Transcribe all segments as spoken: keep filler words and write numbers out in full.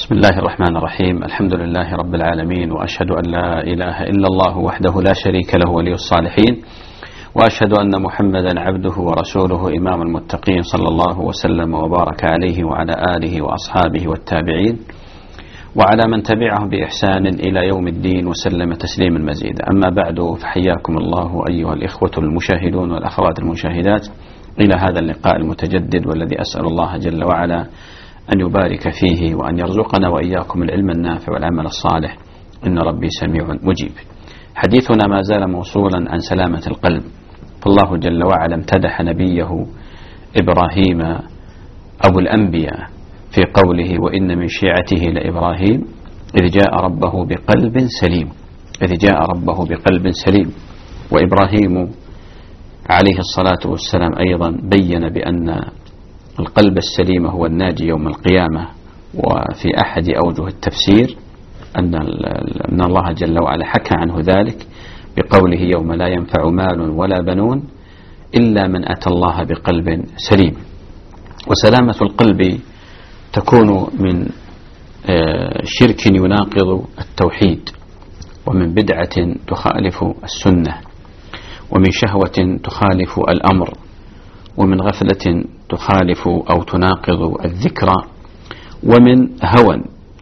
بسم الله الرحمن الرحيم. الحمد لله رب العالمين، وأشهد أن لا إله إلا الله وحده لا شريك له ولي الصالحين، وأشهد أن محمدا عبده ورسوله إمام المتقين، صلى الله وسلم وبارك عليه وعلى آله وأصحابه والتابعين وعلى من تبعهم بإحسان إلى يوم الدين وسلم تسليما مزيدا. أما بعد، فحياكم الله أيها الإخوة المشاهدون والأخوات المشاهدات إلى هذا اللقاء المتجدد، والذي أسأل الله جل وعلا أن يبارك فيه وأن يرزقنا وإياكم العلم النافع والعمل الصالح، إن ربي سميع مجيب. حديثنا ما زال موصولا عن سلامة القلب، فالله جل وعلا امتدح نبيه إبراهيم أبو الأنبياء في قوله: وإن من شيعته لإبراهيم إذ جاء ربه بقلب سليم. إذ جاء ربه بقلب سليم. وإبراهيم عليه الصلاة والسلام أيضا بين بأن القلب السليم هو الناجي يوم القيامة. وفي أحد أوجه التفسير أن أن الله جل وعلا حكى عنه ذلك بقوله: يوم لا ينفع مال ولا بنون إلا من أتى الله بقلب سليم. وسلامة القلب تكون من شرك يناقض التوحيد، ومن بدعة تخالف السنة، ومن شهوة تخالف الأمر، ومن غفلة تخالف أو تناقض الذكرى، ومن هوى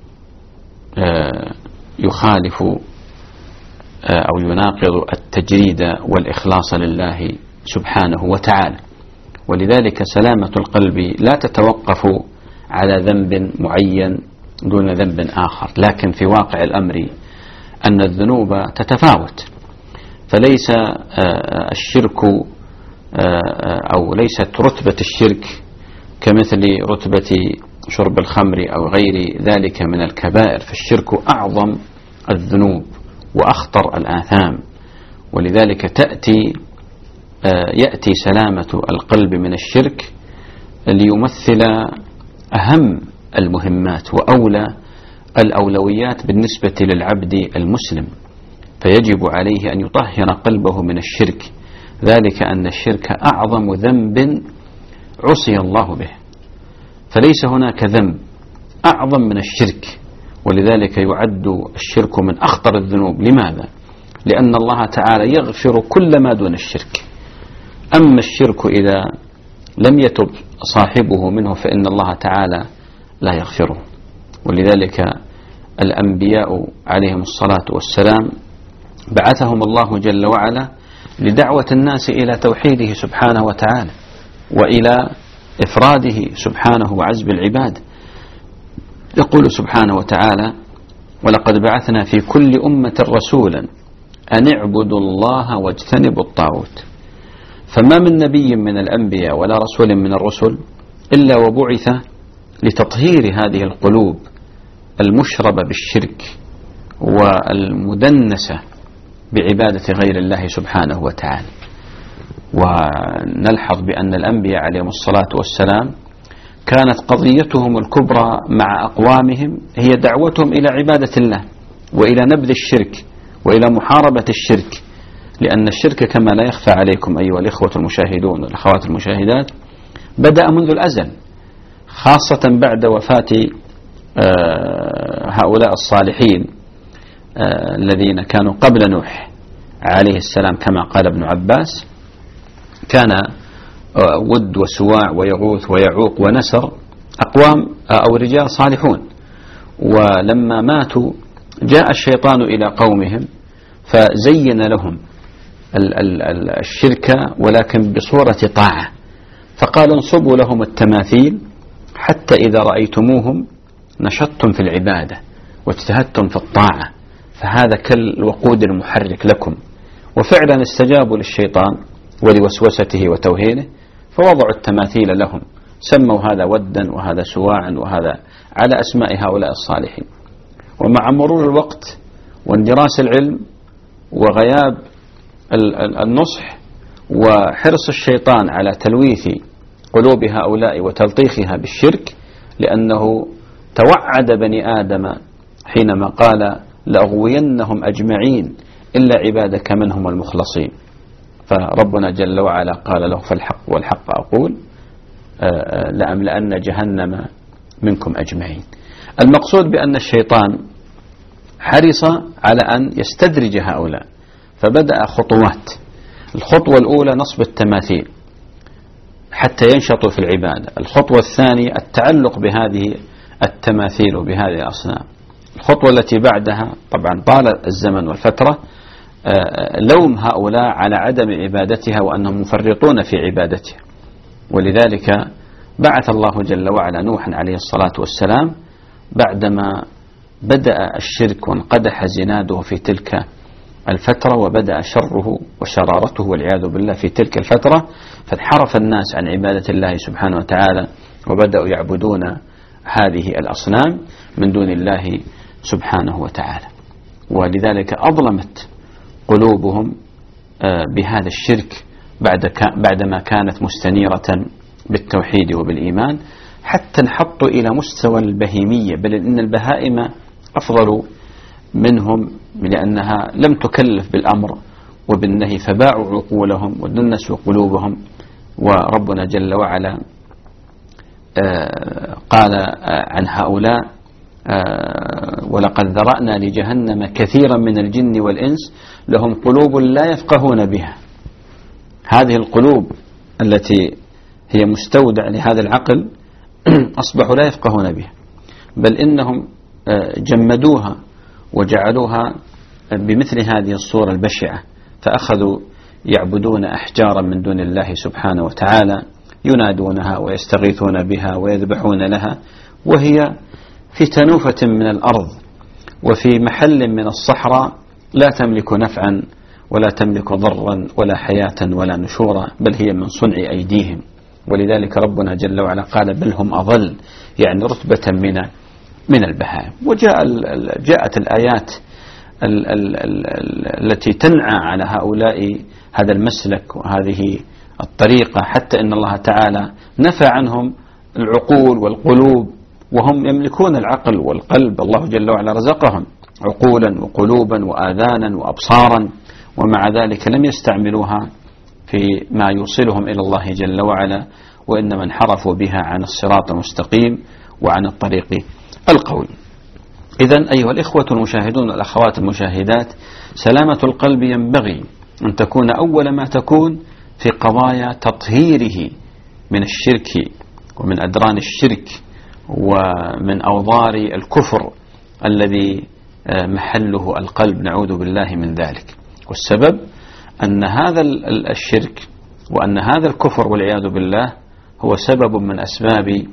يخالف أو يناقض التجريد والإخلاص لله سبحانه وتعالى. ولذلك سلامة القلب لا تتوقف على ذنب معين دون ذنب آخر، لكن في واقع الأمر أن الذنوب تتفاوت، فليس الشرك أو ليست رتبة الشرك كمثل رتبة شرب الخمر أو غير ذلك من الكبائر، فالشرك أعظم الذنوب وأخطر الآثام. ولذلك تأتي يأتي سلامة القلب من الشرك ليمثل أهم المهمات وأولى الأولويات بالنسبة للعبد المسلم، فيجب عليه أن يطهر قلبه من الشرك، ذلك أن الشرك أعظم ذنب عصي الله به، فليس هناك ذنب أعظم من الشرك. ولذلك يعد الشرك من أخطر الذنوب. لماذا؟ لأن الله تعالى يغفر كل ما دون الشرك، أما الشرك إذا لم يتب صاحبه منه فإن الله تعالى لا يغفره. ولذلك الأنبياء عليهم الصلاة والسلام بعثهم الله جل وعلا لدعوة الناس إلى توحيده سبحانه وتعالى، وإلى إفراده سبحانه وعزب العباد. يقول سبحانه وتعالى: ولقد بعثنا في كل أمة رسولا أن اعبدوا الله واجتنبوا الطاغوت. فما من نبي من الأنبياء ولا رسول من الرسل إلا وبعث لتطهير هذه القلوب المشربة بالشرك والمدنسة بعبادة غير الله سبحانه وتعالى. ونلحظ بأن الأنبياء عليهم الصلاة والسلام كانت قضيتهم الكبرى مع أقوامهم هي دعوتهم إلى عبادة الله وإلى نبذ الشرك وإلى محاربة الشرك، لأن الشرك كما لا يخفى عليكم أيها الإخوة المشاهدون والأخوات المشاهدات بدأ منذ الأزل، خاصة بعد وفاة هؤلاء الصالحين الذين كانوا قبل نوح عليه السلام. كما قال ابن عباس: كان ود وسواع ويغوث ويعوق ونسر أقوام أو رجال صالحون، ولما ماتوا جاء الشيطان إلى قومهم فزين لهم الشرك ولكن بصورة طاعة، فقال: انصبوا لهم التماثيل حتى إذا رأيتموهم نشطتم في العبادة واجتهدتم في الطاعة، فهذا كالوقود المحرك لكم. وفعلا استجابوا للشيطان ولوسوسته وتوهينه، فوضعوا التماثيل لهم، سموا هذا ودا وهذا سواعا وهذا على أسماء هؤلاء الصالحين. ومع مرور الوقت واندراس العلم وغياب النصح وحرص الشيطان على تلويث قلوب هؤلاء وتلطيخها بالشرك، لأنه توعد بني آدم حينما قال: لأغوينهم أجمعين إلا عبادك منهم المخلصين. فربنا جل وعلا قال له: فالحق والحق أقول لأملأن جهنم منكم أجمعين. المقصود بأن الشيطان حرص على أن يستدرج هؤلاء، فبدأ خطوات. الخطوة الأولى نصب التماثيل حتى ينشطوا في العبادة. الخطوة الثانية التعلق بهذه التماثيل وبهذه الأصنام. الخطوة التي بعدها طبعا طال الزمن والفترة لوم هؤلاء على عدم عبادتها وأنهم مفرطون في عبادتها، ولذلك بعث الله جل وعلا نوحا عليه الصلاة والسلام بعدما بدأ الشرك وانقدح زناده في تلك الفترة وبدأ شره وشرارته والعياذ بالله في تلك الفترة، فانحرف الناس عن عبادة الله سبحانه وتعالى وبدأوا يعبدون هذه الأصنام من دون الله سبحانه وتعالى، ولذلك أظلمت قلوبهم بهذا الشرك بعدما كانت مستنيرة بالتوحيد وبالإيمان، حتى انحطوا إلى مستوى البهيمية، بل إن البهائم أفضل منهم لأنها لم تكلف بالأمر وبالنهي، فباعوا عقولهم ودنسوا قلوبهم. وربنا جل وعلا قال عن هؤلاء: ولقد ذرأنا لجهنم كثيرا من الجن والإنس لهم قلوب لا يفقهون بها. هذه القلوب التي هي مستودع لهذا العقل أصبحوا لا يفقهون بها، بل إنهم جمدوها وجعلوها بمثل هذه الصورة البشعة، فأخذوا يعبدون أحجارا من دون الله سبحانه وتعالى، ينادونها ويستغيثون بها ويذبحون لها، وهي في تنوفة من الأرض وفي محل من الصحراء لا تملك نفعا ولا تملك ضرا ولا حياة ولا نشورا، بل هي من صنع أيديهم. ولذلك ربنا جل وعلا قال: بل هم أضل، يعني رتبة من من البهائم. وجاء جاءت الآيات ال ال ال التي تنعى على هؤلاء هذا المسلك وهذه الطريقة، حتى إن الله تعالى نفى عنهم العقول والقلوب وهم يملكون العقل والقلب. الله جل وعلا رزقهم عقولا وقلوبا وآذانا وأبصارا، ومع ذلك لم يستعملوها في ما يوصلهم إلى الله جل وعلا، وإنما انحرفوا بها عن الصراط المستقيم وعن الطريق القوي. إذن أيها الإخوة المشاهدون والأخوات المشاهدات، سلامة القلب ينبغي أن تكون أول ما تكون في قضايا تطهيره من الشرك ومن أدران الشرك ومن أوضار الكفر الذي محله القلب، نعوذ بالله من ذلك. والسبب أن هذا الشرك وأن هذا الكفر والعياذ بالله هو سبب من أسباب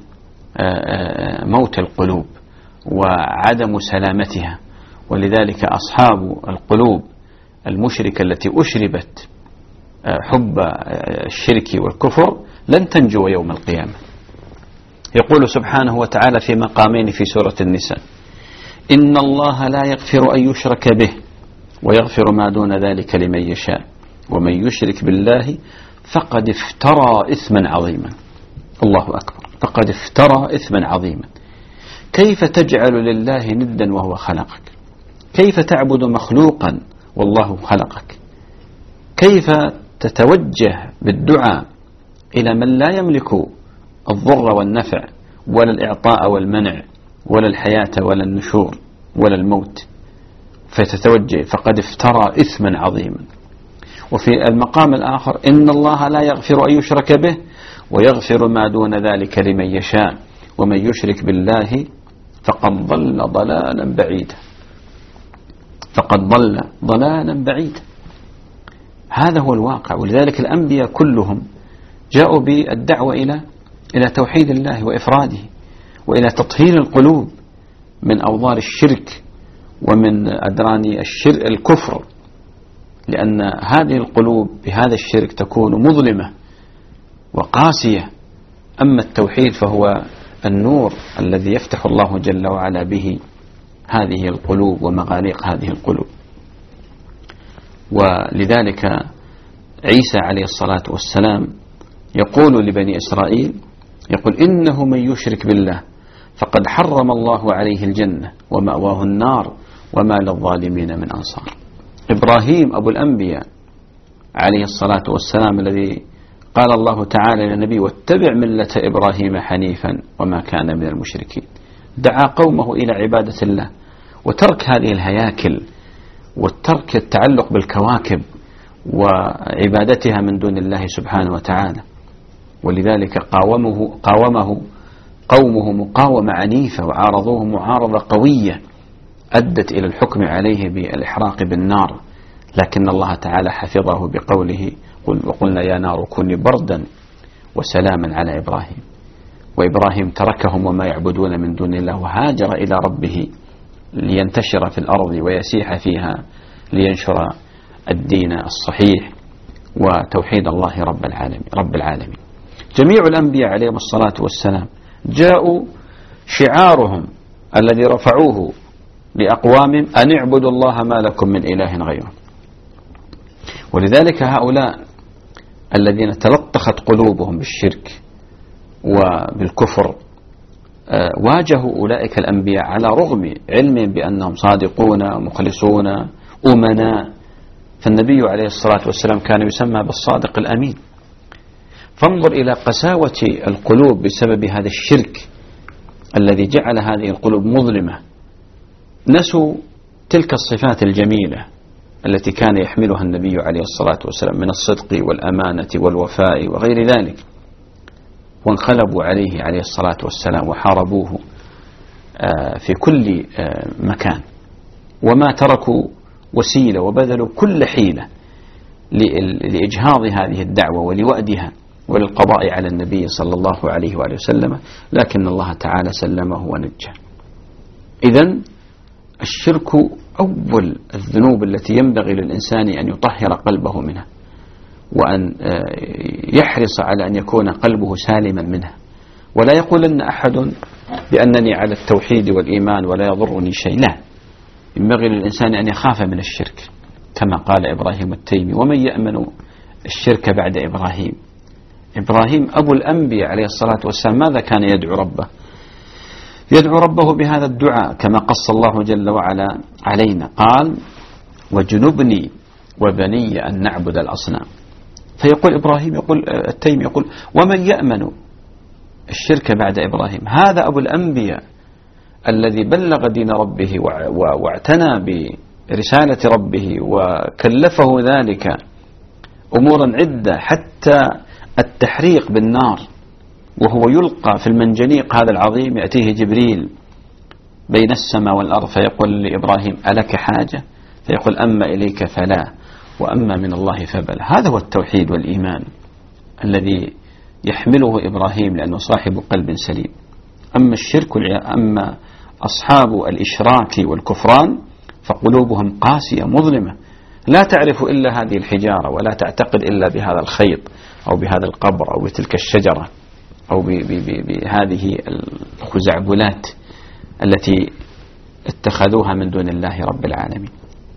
موت القلوب وعدم سلامتها. ولذلك أصحاب القلوب المشركة التي أشربت حب الشرك والكفر لن تنجو يوم القيامة. يقول سبحانه وتعالى في مقامين في سورة النساء: إن الله لا يغفر أن يشرك به ويغفر ما دون ذلك لمن يشاء ومن يشرك بالله فقد افترى إثما عظيما. الله أكبر، فقد افترى إثما عظيما. كيف تجعل لله ندا وهو خلقك؟ كيف تعبد مخلوقا والله خلقك؟ كيف تتوجه بالدعاء إلى من لا يملك الضر والنفع ولا الإعطاء والمنع ولا الحياة ولا النشور ولا الموت، فتتوجه فقد افترى إثما عظيما. وفي المقام الآخر: إن الله لا يغفر أن يشرك به ويغفر ما دون ذلك لمن يشاء ومن يشرك بالله فقد ضل ضلالا بعيدا. فقد ضل ضلالا بعيدا. هذا هو الواقع. ولذلك الأنبياء كلهم جاءوا بالدعوة إلى إلى توحيد الله وإفراده وإلى تطهير القلوب من أوضار الشرك ومن أدران الشرك الكفر، لأن هذه القلوب بهذا الشرك تكون مظلمة وقاسية. أما التوحيد فهو النور الذي يفتح الله جل وعلا به هذه القلوب ومغاليق هذه القلوب. ولذلك عيسى عليه الصلاة والسلام يقول لبني إسرائيل، يقول: إنه من يشرك بالله فقد حرم الله عليه الجنة ومأواه النار وما للظالمين من أنصار. إبراهيم أبو الأنبياء عليه الصلاة والسلام الذي قال الله تعالى للنبي: واتبع ملة إبراهيم حنيفا وما كان من المشركين. دعا قومه إلى عبادة الله وترك هذه الهياكل وترك التعلق بالكواكب وعبادتها من دون الله سبحانه وتعالى. ولذلك قاومه, قاومه قومه مقاومة عنيفة وعارضوه معارضة قوية أدت إلى الحكم عليه بالإحراق بالنار، لكن الله تعالى حفظه بقوله: وقلنا يا نار كوني بردا وسلاما على إبراهيم. وإبراهيم تركهم وما يعبدون من دون الله وهاجر إلى ربه لينتشر في الأرض ويسيح فيها لينشر الدين الصحيح وتوحيد الله رب العالمين رب العالمين. جميع الأنبياء عليهم الصلاة والسلام جاءوا شعارهم الذي رفعوه لأقوامهم أن اعبدوا الله ما لكم من إله غيره. ولذلك هؤلاء الذين تلطخت قلوبهم بالشرك وبالكفر واجهوا أولئك الأنبياء على رغم علمهم بأنهم صادقون مخلصون أمناء. فالنبي عليه الصلاة والسلام كان يسمى بالصادق الأمين. فانظر إلى قساوة القلوب بسبب هذا الشرك الذي جعل هذه القلوب مظلمة. نسوا تلك الصفات الجميلة التي كان يحملها النبي عليه الصلاة والسلام من الصدق والأمانة والوفاء وغير ذلك، وانقلبوا عليه عليه الصلاة والسلام وحاربوه في كل مكان، وما تركوا وسيلة وبذلوا كل حيلة لإجهاض هذه الدعوة ولوأدها وللقضاء على النبي صلى الله عليه وآله وسلم، لكن الله تعالى سلمه ونجاه. إذن الشرك أول الذنوب التي ينبغي للإنسان أن يطهر قلبه منها وأن يحرص على أن يكون قلبه سالما منها، ولا يقولن أحد بأنني على التوحيد والإيمان ولا يضرني شيء. لا، ينبغي للإنسان أن يخاف من الشرك كما قال إبراهيم التيمي: ومن يأمن الشرك بعد إبراهيم. إبراهيم أبو الأنبياء عليه الصلاة والسلام ماذا كان يدعو ربه؟ يدعو ربه بهذا الدعاء كما قص الله جل وعلا علينا، قال: وجنبني وبني أن نعبد الأصنام. فيقول إبراهيم، يقول التيمي يقول: ومن يأمن الشرك بعد إبراهيم؟ هذا أبو الأنبياء الذي بلغ دين ربه واعتنى برسالة ربه وكلفه ذلك أمورا عدة حتى التحريق بالنار، وهو يلقى في المنجنيق هذا العظيم، يأتيه جبريل بين السماء والأرض فيقول لإبراهيم: ألك حاجة؟ فيقول: أما إليك فلا، وأما من الله فبلا. هذا هو التوحيد والإيمان الذي يحمله إبراهيم لأنه صاحب قلب سليم. أما الشرك أما أصحاب الإشراك والكفران فقلوبهم قاسية مظلمة، لا تعرف إلا هذه الحجارة، ولا تعتقد إلا بهذا الخيط أو بهذا القبر أو بتلك الشجرة أو بهذه الخزعبلات التي اتخذوها من دون الله رب العالمين.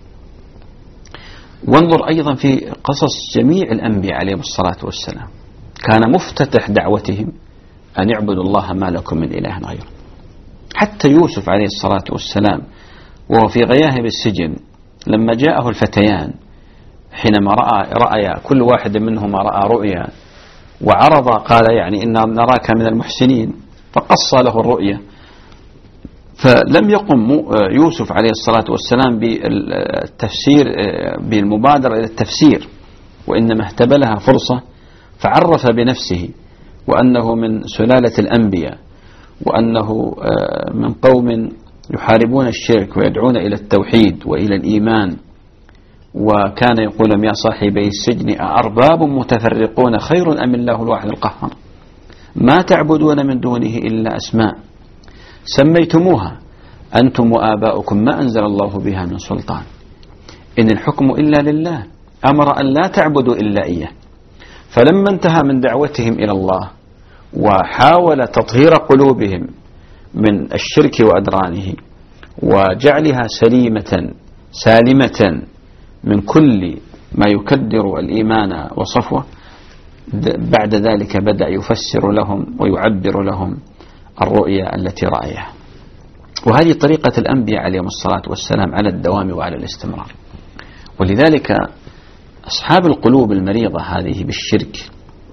وانظر أيضا في قصص جميع الأنبياء عليهم الصلاة والسلام، كان مفتتح دعوتهم أن يعبدوا الله ما لكم من إله غيره. حتى يوسف عليه الصلاة والسلام وهو في غياهب السجن لما جاءه الفتيان حينما رأى رأي كل واحد منهما رأى رؤيا وعرض قال: يعني إن نراك من المحسنين، فقص له الرؤيا. فلم يقم يوسف عليه الصلاة والسلام بالتفسير بالمبادرة إلى التفسير، وإنما اهتبلها فرصة فعرف بنفسه وأنه من سلالة الأنبياء، وأنه من قوم يحاربون الشرك ويدعون إلى التوحيد وإلى الإيمان. وكان يقول: يا صاحبي السجن أأرباب متفرقون خير أم الله الواحد القهار، ما تعبدون من دونه إلا أسماء سميتموها أنتم وآباؤكم ما أنزل الله بها من سلطان، إن الحكم إلا لله أمر أن لا تعبدوا إلا إياه. فلما انتهى من دعوتهم إلى الله وحاول تطهير قلوبهم من الشرك وأدرانه وجعلها سليمة سالمة من كل ما يكدر الإيمان وصفوه، بعد ذلك بدأ يفسر لهم ويعبر لهم الرؤيا التي رأيها. وهذه طريقة الأنبياء عليهم الصلاة والسلام على الدوام وعلى الاستمرار. ولذلك أصحاب القلوب المريضة هذه بالشرك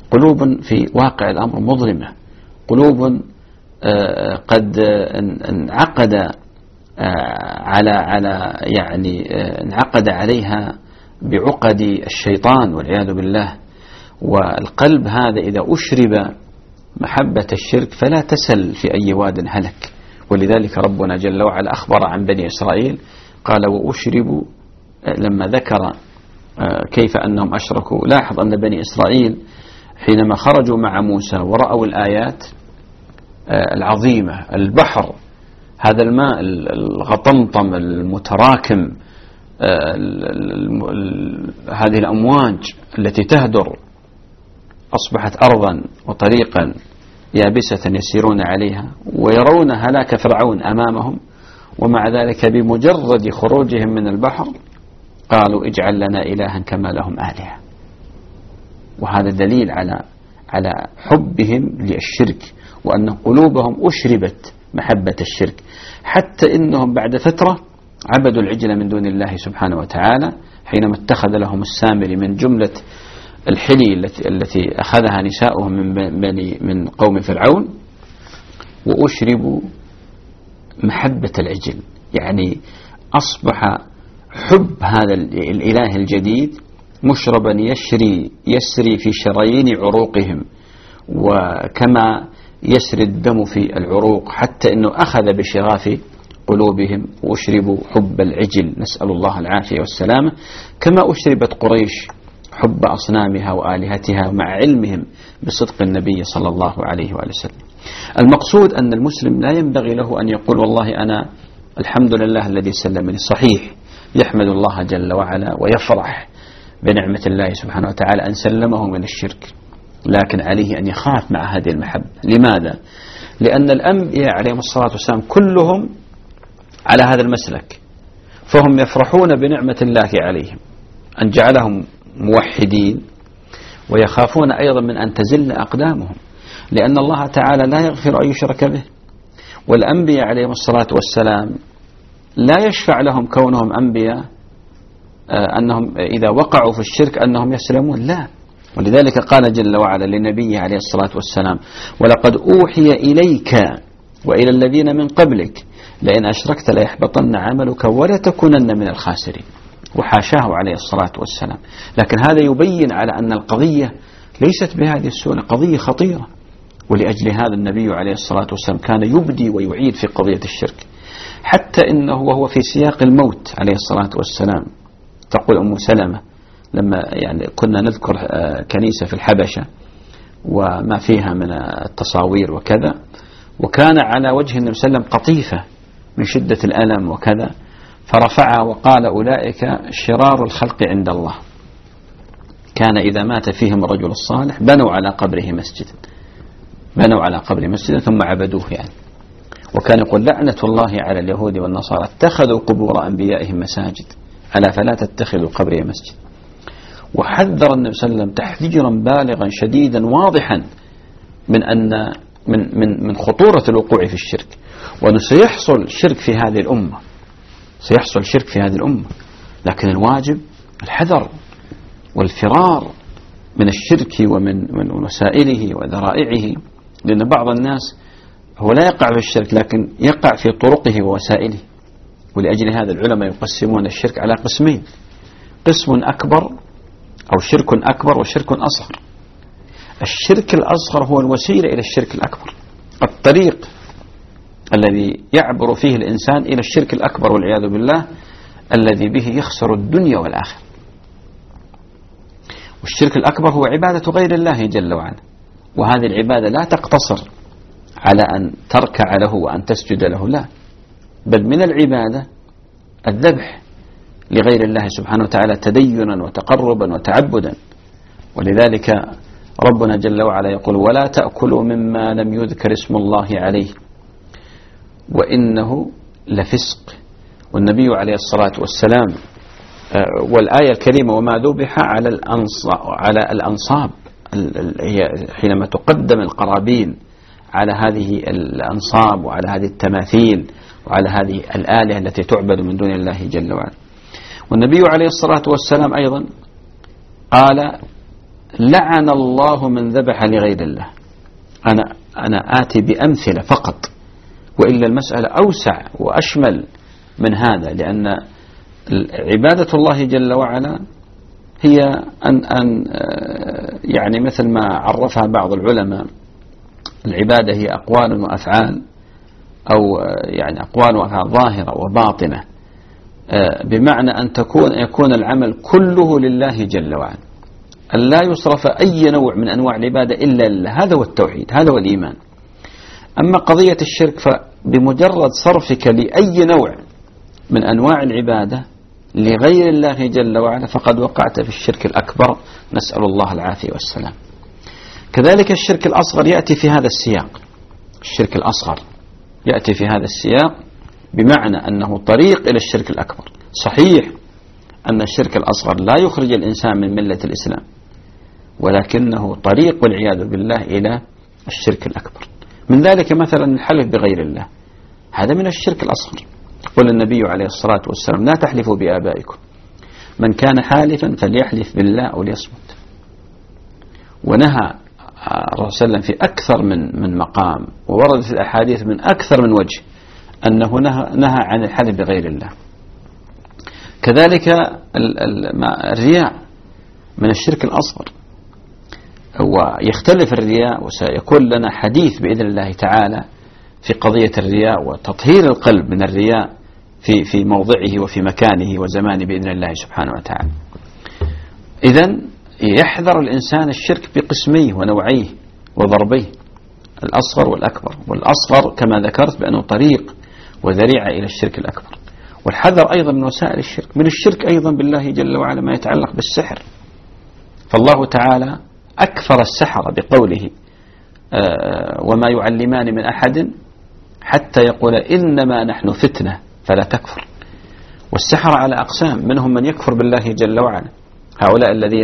قلوب في واقع الأمر مظلمة، قلوب قد انعقد على على يعني انعقد عليها بعقد الشيطان والعياذ بالله. والقلب هذا إذا أشرب محبة الشرك فلا تسل في أي واد هلك. ولذلك ربنا جل وعلا أخبر عن بني إسرائيل قال وأشربوا، لما ذكر كيف أنهم أشركوا. لاحظ أن بني إسرائيل حينما خرجوا مع موسى ورأوا الآيات العظيمة، البحر هذا الماء الغطمطم المتراكم، هذه الأمواج التي تهدر أصبحت أرضا وطريقا يابسة يسيرون عليها، ويرون هلاك فرعون أمامهم، ومع ذلك بمجرد خروجهم من البحر قالوا اجعل لنا إلها كما لهم آلهة. وهذا دليل على على حبهم للشرك، وأن قلوبهم أشربت محبة الشرك، حتى إنهم بعد فترة عبدوا العجل من دون الله سبحانه وتعالى، حينما اتخذ لهم السامري من جملة الحلي التي التي أخذها نساؤهم من بني من قوم فرعون، وأشربوا محبة العجل. يعني أصبح حب هذا الإله الجديد مشربا يشري يسري في شرايين عروقهم، وكما يسري الدم في العروق، حتى أنه أخذ بشغاف قلوبهم وأشربوا حب العجل، نسأل الله العافية والسلامة، كما أشربت قريش حب أصنامها وآلهتها مع علمهم بصدق النبي صلى الله عليه وآله وسلم. المقصود أن المسلم لا ينبغي له أن يقول والله أنا الحمد لله الذي سلمني. صحيح، يحمد الله جل وعلا ويفرح بنعمة الله سبحانه وتعالى أن سلمه من الشرك، لكن عليه أن يخاف مع هذه المحبة. لماذا؟ لأن الأنبياء عليهم الصلاة والسلام كلهم على هذا المسلك، فهم يفرحون بنعمة الله عليهم أن جعلهم موحدين، ويخافون أيضا من أن تزل أقدامهم، لأن الله تعالى لا يغفر أن يشرك به. والأنبياء عليهم الصلاة والسلام لا يشفع لهم كونهم أنبياء أنهم إذا وقعوا في الشرك أنهم يسلمون، لا. ولذلك قال جل وعلا لنبيه عليه الصلاة والسلام ولقد أوحي إليك وإلى الذين من قبلك لئن أشركت ليحبطن عملك ولا تكونن من الخاسرين. وحاشاه عليه الصلاة والسلام. لكن هذا يبين على أن القضية ليست بهذه السهولة، قضية خطيرة. ولأجل هذا النبي عليه الصلاة والسلام كان يبدي ويعيد في قضية الشرك، حتى إنه وهو في سياق الموت عليه الصلاة والسلام. تقول أم سلمة لما يعني كنا نذكر كنيسة في الحبشة وما فيها من التصاوير وكذا، وكان على وجه النبي صلى الله عليه وسلم قطيفة من شدة الألم وكذا، فرفعها وقال أولئك شرار الخلق عند الله. كان إذا مات فيهم الرجل الصالح بنوا على قبره مسجدا، بنوا على قبره مسجدا ثم عبدوه يعني. وكان يقول لعنة الله على اليهود والنصارى اتخذوا قبور أنبيائهم مساجد، ألا فلا تتخذوا قبري مسجد. وحذر النبي صلى الله عليه وسلم تحذيرا بالغا شديدا واضحا من أن من من من خطورة الوقوع في الشرك، وأنه سيحصل شرك في هذه الأمة، سيحصل شرك في هذه الأمة. لكن الواجب الحذر والفرار من الشرك ومن من وسائله وذرائعه، لأن بعض الناس هو لا يقع في الشرك لكن يقع في طرقه ووسائله. ولأجل هذا العلماء يقسمون الشرك على قسمين: قسم أكبر أو شرك أكبر وشرك أصغر. الشرك الأصغر هو الوسيلة إلى الشرك الأكبر، الطريق الذي يعبر فيه الإنسان إلى الشرك الأكبر والعياذ بالله، الذي به يخسر الدنيا والآخرة. والشرك الأكبر هو عبادة غير الله جل وعلا، وهذه العبادة لا تقتصر على أن تركع له وأن تسجد له، لا، بل من العبادة الذبح لغير الله سبحانه وتعالى تدينا وتقربا وتعبدا. ولذلك ربنا جل وعلا يقول ولا تأكلوا مما لم يذكر اسم الله عليه وإنه لفسق. والنبي عليه الصلاة والسلام والآية الكريمة وما ذبح على الأنصاب، على الأنصاب هي حينما تقدم القرابين على هذه الأنصاب وعلى هذه التماثيل وعلى هذه الآلهة التي تعبد من دون الله جل وعلا. والنبي عليه الصلاة والسلام أيضا قال لعن الله من ذبح لغير الله. أنا أنا آتي بأمثلة فقط، وإلا المسألة أوسع وأشمل من هذا، لأن عبادة الله جل وعلا هي أن أن يعني مثل ما عرفها بعض العلماء، العبادة هي أقوال وأفعال، أو يعني أقوال وأفعال ظاهرة وباطنة، بمعنى أن تكون يكون العمل كله لله جل وعلا، أن لا يصرف أي نوع من أنواع العبادة إلا لله. هذا هو التوحيد، هذا هو الإيمان. أما قضية الشرك فبمجرد صرفك لأي نوع من أنواع العبادة لغير الله جل وعلا فقد وقعت في الشرك الأكبر، نسأل الله العافية والسلام. كذلك الشرك الأصغر يأتي في هذا السياق، الشرك الأصغر يأتي في هذا السياق بمعنى أنه طريق إلى الشرك الأكبر. صحيح أن الشرك الأصغر لا يخرج الإنسان من ملة الإسلام، ولكنه طريق والعياذ بالله إلى الشرك الأكبر. من ذلك مثلا الحلف بغير الله، هذا من الشرك الأصغر. يقول النبي عليه الصلاة والسلام: لا تحلفوا بآبائكم، من كان حالفا فليحلف بالله أو ليصمت. ونهى الرسول صلى الله عليه وسلم في أكثر من من مقام، وورد في الأحاديث من أكثر من وجه أنه نهى, نهى عن الحلف بغير الله. كذلك الرياء من الشرك الأصغر، ويختلف الرياء، وسيكون لنا حديث بإذن الله تعالى في قضية الرياء وتطهير القلب من الرياء في في موضعه وفي مكانه وزمانه بإذن الله سبحانه وتعالى. إذن يحذر الإنسان الشرك بقسميه ونوعيه وضربيه، الأصغر والأكبر. والأصغر كما ذكرت بأنه طريق وذريعة إلى الشرك الأكبر. والحذر أيضا من وسائل الشرك، من الشرك أيضا بالله جل وعلا ما يتعلق بالسحر. فالله تعالى أكفر السحر بقوله: آه وما يعلمان من أحد حتى يقول إنما نحن فتنة فلا تكفر. والسحر على أقسام، منهم من يكفر بالله جل وعلا، هؤلاء الذين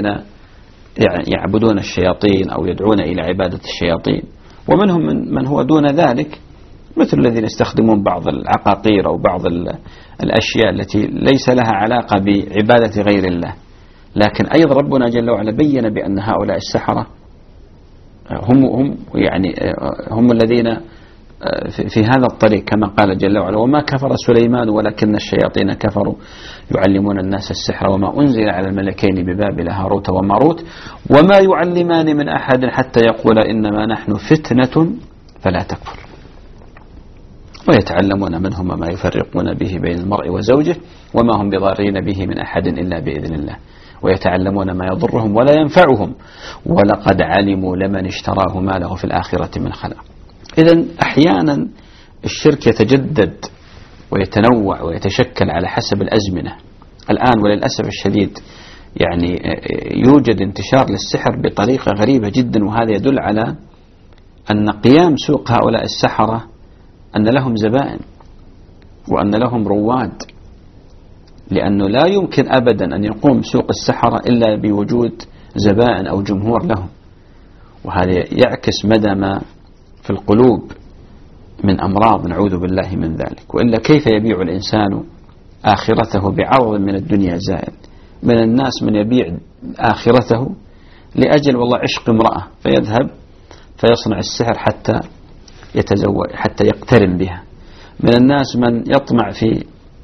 يعبدون الشياطين أو يدعون إلى عبادة الشياطين، ومنهم من, من هو دون ذلك، مثل الذين يستخدمون بعض العقاقير أو بعض الأشياء التي ليس لها علاقة بعبادة غير الله. لكن أيضا ربنا جل وعلا بين بأن هؤلاء السحرة هم هم يعني هم الذين في هذا الطريق، كما قال جل وعلا: وما كفر سليمان ولكن الشياطين كفروا يعلمون الناس السحر وما أنزل على الملكين ببابل هاروت وماروت وما يعلمان من أحد حتى يقول إنما نحن فتنة فلا تكفر. ويتعلمون منهما ما يفرقون به بين المرء وزوجه وما هم بضارين به من أحد إلا بإذن الله ويتعلمون ما يضرهم ولا ينفعهم ولقد علموا لمن اشتراه ما له في الآخرة من خلاق. إذن أحيانا الشرك يتجدد ويتنوع ويتشكل على حسب الأزمنة. الآن وللأسف الشديد يعني يوجد انتشار للسحر بطريقة غريبة جدا، وهذا يدل على أن قيام سوق هؤلاء السحرة أن لهم زبائن وأن لهم رواد، لأنه لا يمكن أبدا أن يقوم سوق السحرة إلا بوجود زبائن أو جمهور لهم. وهذا يعكس مدى ما في القلوب من أمراض، نعوذ بالله من ذلك. وإلا كيف يبيع الإنسان آخرته بعرض من الدنيا زائد؟ من الناس من يبيع آخرته لأجل والله عشق امرأة، فيذهب فيصنع السحر حتى يتزوج حتى يقترن بها. من الناس من يطمع في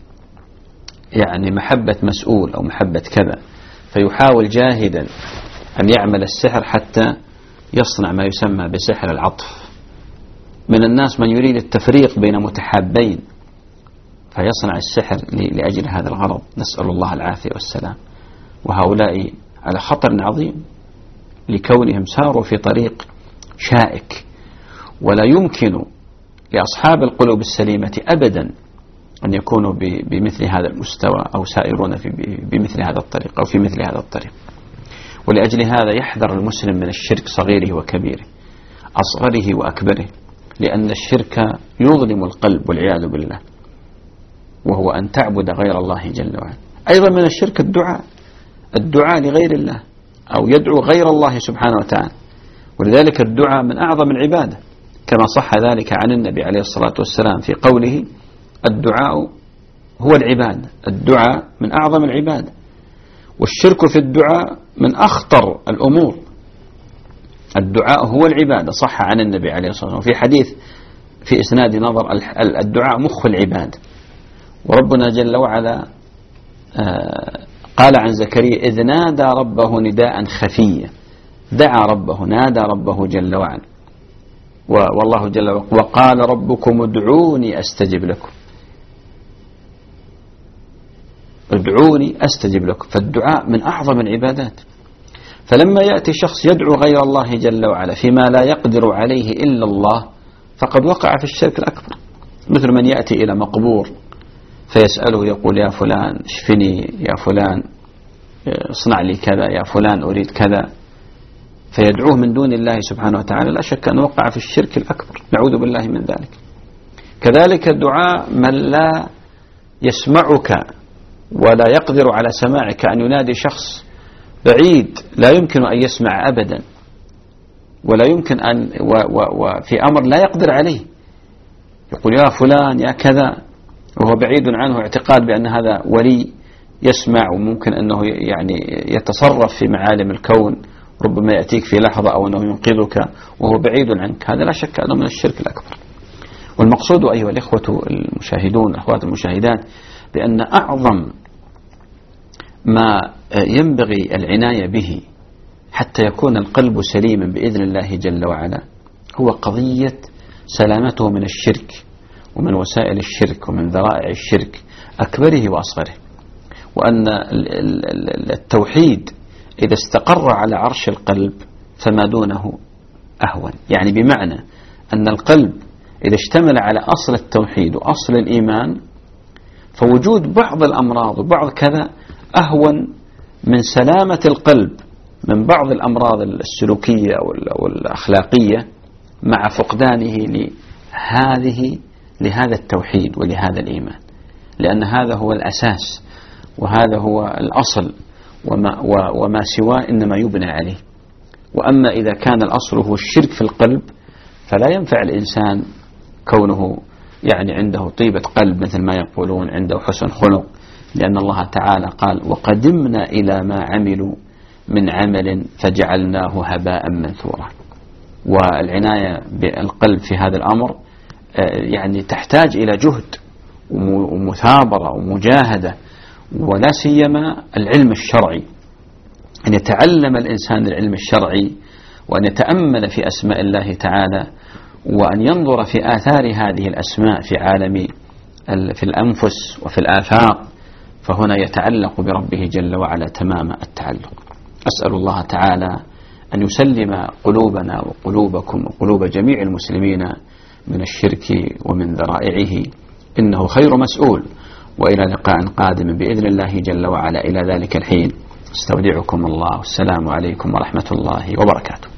يعني محبة مسؤول أو محبة كذا، فيحاول جاهدا أن يعمل السحر حتى يصنع ما يسمى بسحر العطف. من الناس من يريد التفريق بين متحابين فيصنع السحر لأجل هذا الغرض، نسأل الله العافية والسلام. وهؤلاء على خطر عظيم لكونهم ساروا في طريق شائك، ولا يمكن لأصحاب القلوب السليمة أبدا أن يكونوا بمثل هذا المستوى أو سائرون في بمثل هذا الطريق أو في مثل هذا الطريق. ولأجل هذا يحذر المسلم من الشرك صغيره وكبيره، أصغره وأكبره، لأن الشرك يظلم القلب والعياذ بالله، وهو أن تعبد غير الله جل وعلا. أيضا من الشرك الدعاء، الدعاء لغير الله أو يدعو غير الله سبحانه وتعالى. ولذلك الدعاء من أعظم العبادة، كما صح ذلك عن النبي عليه الصلاة والسلام في قوله: الدعاء هو العبادة. الدعاء من أعظم العبادة، والشرك في الدعاء من أخطر الأمور، الدعاء هو العبادة، صح عن النبي عليه الصلاة والسلام في حديث في إسناد نظر الدعاء مخ العباد. وربنا جل وعلا قال عن زكريا إذ نادى ربه نداء خفيا، دعا ربه، نادى ربه جل وعلا. والله جل وعلا وقال ربكم ادعوني أستجب لكم، ادعوني أستجب لكم. فالدعاء من أعظم العبادات. فلما يأتي شخص يدعو غير الله جل وعلا فيما لا يقدر عليه إلا الله فقد وقع في الشرك الأكبر. مثل من يأتي إلى مقبور فيسأله يقول يا فلان اشفني، يا فلان اصنع لي كذا، يا فلان أريد كذا، فيدعوه من دون الله سبحانه وتعالى، لا شك أن وقع في الشرك الأكبر، نعوذ بالله من ذلك. كذلك الدعاء من لا يسمعك ولا يقدر على سماعك، أن ينادي شخص بعيد لا يمكن أن يسمع أبدا، ولا يمكن أن وفي أمر لا يقدر عليه، يقول يا فلان يا كذا وهو بعيد عنه، اعتقاد بأن هذا ولي يسمع وممكن أنه يعني يتصرف في معالم الكون، ربما يأتيك في لحظة أو أنه ينقذك وهو بعيد عنك، هذا لا شك أنه من الشرك الأكبر. والمقصود أيها الإخوة المشاهدون الأخوات المشاهدات بأن أعظم ما ينبغي العناية به حتى يكون القلب سليما بإذن الله جل وعلا هو قضية سلامته من الشرك ومن وسائل الشرك ومن ذرائع الشرك أكبره وأصغره. وأن التوحيد إذا استقر على عرش القلب فما دونه أهون، يعني بمعنى أن القلب إذا اشتمل على أصل التوحيد وأصل الإيمان فوجود بعض الأمراض وبعض كذا أهون من سلامة القلب من بعض الأمراض السلوكية أو الأخلاقية مع فقدانه لهذه لهذا التوحيد ولهذا الإيمان، لأن هذا هو الأساس وهذا هو الأصل، وما, وما سواه إنما يبنى عليه. وأما إذا كان الأصل هو الشرك في القلب فلا ينفع الإنسان كونه يعني عنده طيبة قلب مثل ما يقولون، عنده حسن خلق، لأن الله تعالى قال وقدمنا إلى ما عملوا من عمل فجعلناه هباء منثورا. والعناية بالقلب في هذا الأمر يعني تحتاج إلى جهد ومثابرة ومجاهدة، ولا سيما العلم الشرعي، أن يتعلم الإنسان العلم الشرعي وأن يتأمل في أسماء الله تعالى وأن ينظر في آثار هذه الأسماء في عالم في الأنفس وفي الآفاق، فهنا يتعلق بربه جل وعلا تمام التعلق. أسأل الله تعالى أن يسلم قلوبنا وقلوبكم وقلوب جميع المسلمين من الشرك ومن ذرائعه، إنه خير مسؤول. وإلى لقاء قادم بإذن الله جل وعلا، إلى ذلك الحين استودعكم الله، والسلام عليكم ورحمة الله وبركاته.